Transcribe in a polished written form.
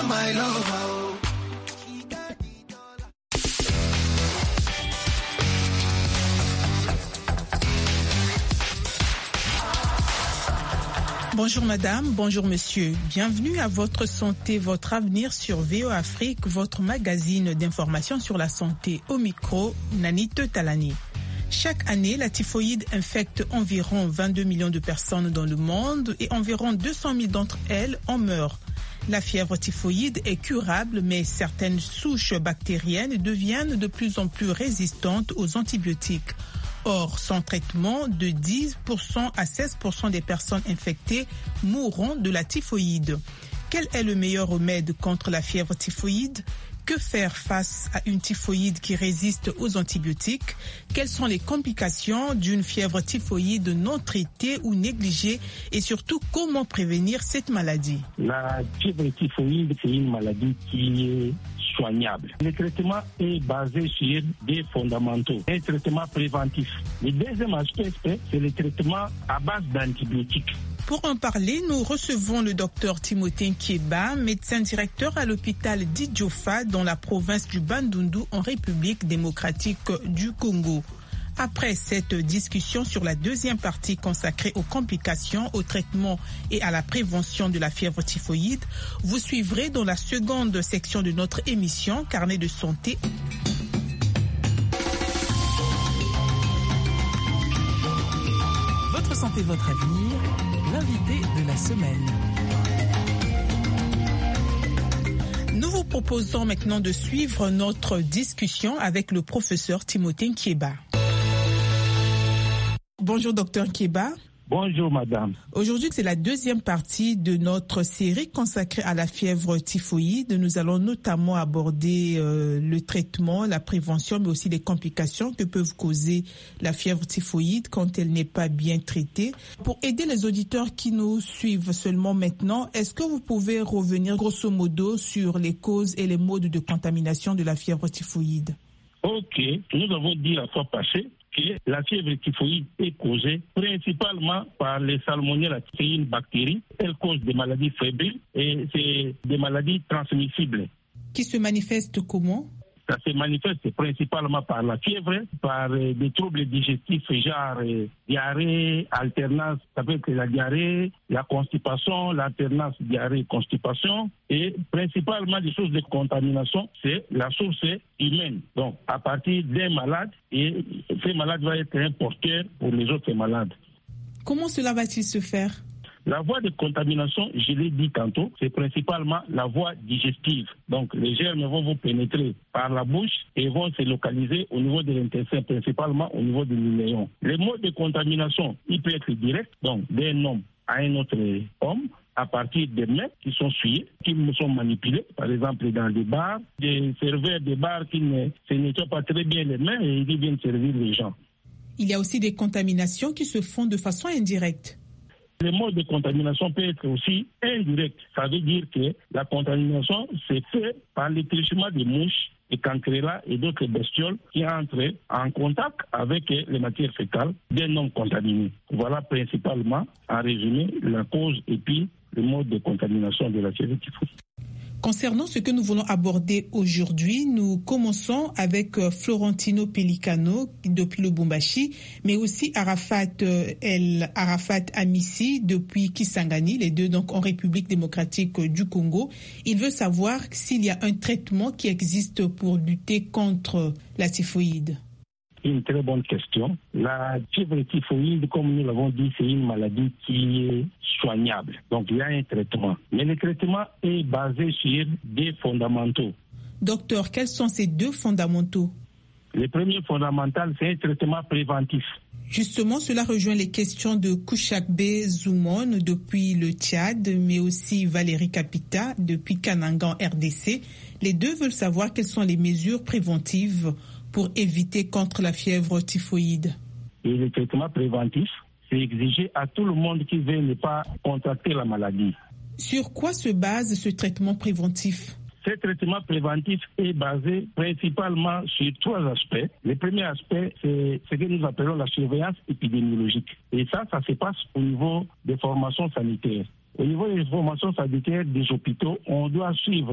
my lover. Bonjour madame, bonjour monsieur. Bienvenue à votre santé, votre avenir sur VOA Afrique, votre magazine d'information sur la santé. Au micro, Nanit Talani. Chaque année, la typhoïde infecte environ 22 millions de personnes dans le monde et environ 200 000 d'entre elles en meurent. La fièvre typhoïde est curable, mais certaines souches bactériennes deviennent de plus en plus résistantes aux antibiotiques. Or, sans traitement, de 10% à 16% des personnes infectées mourront de la typhoïde. Quel est le meilleur remède contre la fièvre typhoïde ? Que faire face à une typhoïde qui résiste aux antibiotiques ? Quelles sont les complications d'une fièvre typhoïde non traitée ou négligée ? Et surtout, comment prévenir cette maladie ? La fièvre typhoïde, c'est une maladie qui est soignable. Le traitement est basé sur des fondamentaux. Un traitement préventif. Le deuxième aspect, c'est le traitement à base d'antibiotiques. Pour en parler, nous recevons le docteur Timothée Nkieba, médecin directeur à l'hôpital d'Idjofa dans la province du Bandundu en République démocratique du Congo. Après cette discussion sur la deuxième partie consacrée aux complications, au traitement et à la prévention de la fièvre typhoïde, vous suivrez dans la seconde section de notre émission Carnet de santé. Votre santé, votre avenir, l'invité de la semaine. Nous vous proposons maintenant de suivre notre discussion avec le professeur Timothée Nkieba. Bonjour docteur Nkieba. Bonjour madame. Aujourd'hui, c'est la deuxième partie de notre série consacrée à la fièvre typhoïde. Nous allons notamment aborder le traitement, la prévention, mais aussi les complications que peuvent causer la fièvre typhoïde quand elle n'est pas bien traitée. Pour aider les auditeurs qui nous suivent seulement maintenant, est-ce que vous pouvez revenir grosso modo sur les causes et les modes de contamination de la fièvre typhoïde ? Ok, nous avons dit la fois passée que la fièvre typhoïde est causée principalement par les salmonelles. C'est une bactérie, elle cause des maladies fébriles et c'est des maladies transmissibles. Qui se manifestent comment ? Ça se manifeste principalement par la fièvre, par des troubles digestifs, genre diarrhée, alternance, ça peut être la diarrhée, la constipation, l'alternance diarrhée-constipation, et principalement des sources de contamination, c'est la source humaine. Donc, à partir d'un malade, et ce malade va être un porteur pour les autres malades. Comment cela va-t-il se faire ? La voie de contamination, je l'ai dit tantôt, c'est principalement la voie digestive. Donc, les germes vont vous pénétrer par la bouche et vont se localiser au niveau de l'intestin, principalement au niveau du néon. Le mode de contamination, il peut être direct, donc d'un homme à un autre homme, à partir des mains qui sont souillées, qui sont manipulées, par exemple dans des bars, des serveurs des bars qui ne se nettoient pas très bien les mains et qui viennent servir les gens. Il y a aussi des contaminations qui se font de façon indirecte. Le mode de contamination peut être aussi indirect. Ça veut dire que la contamination se fait par l'étréchement des mouches, des cancrelats et d'autres bestioles qui entrent en contact avec les matières fécales d'un homme contaminé. Voilà principalement, en résumé, la cause et puis le mode de contamination de la fièvre typhoïde. Concernant ce que nous voulons aborder aujourd'hui, nous commençons avec Florentino Pellicano depuis le Lubumbashi, mais aussi Arafat Amissi depuis Kisangani, les deux donc en République démocratique du Congo. Il veut savoir s'il y a un traitement qui existe pour lutter contre la typhoïde. Une très bonne question. La fièvre typhoïde, comme nous l'avons dit, c'est une maladie qui est soignable. Donc, il y a un traitement. Mais le traitement est basé sur des fondamentaux. Docteur, quels sont ces deux fondamentaux ? Le premier fondamental, c'est un traitement préventif. Justement, cela rejoint les questions de Kouchakbe Zoumon depuis le Tchad, mais aussi Valérie Capita depuis Kananga en RDC. Les deux veulent savoir quelles sont les mesures préventives pour éviter contre la fièvre typhoïde. Et le traitement préventif, c'est exigé à tout le monde qui veut ne pas contracter la maladie. Sur quoi se base ce traitement préventif ? Ce traitement préventif est basé principalement sur trois aspects. Le premier aspect, c'est ce que nous appelons la surveillance épidémiologique. Et ça se passe au niveau des formations sanitaires. Au niveau des formations sanitaires des hôpitaux, on doit suivre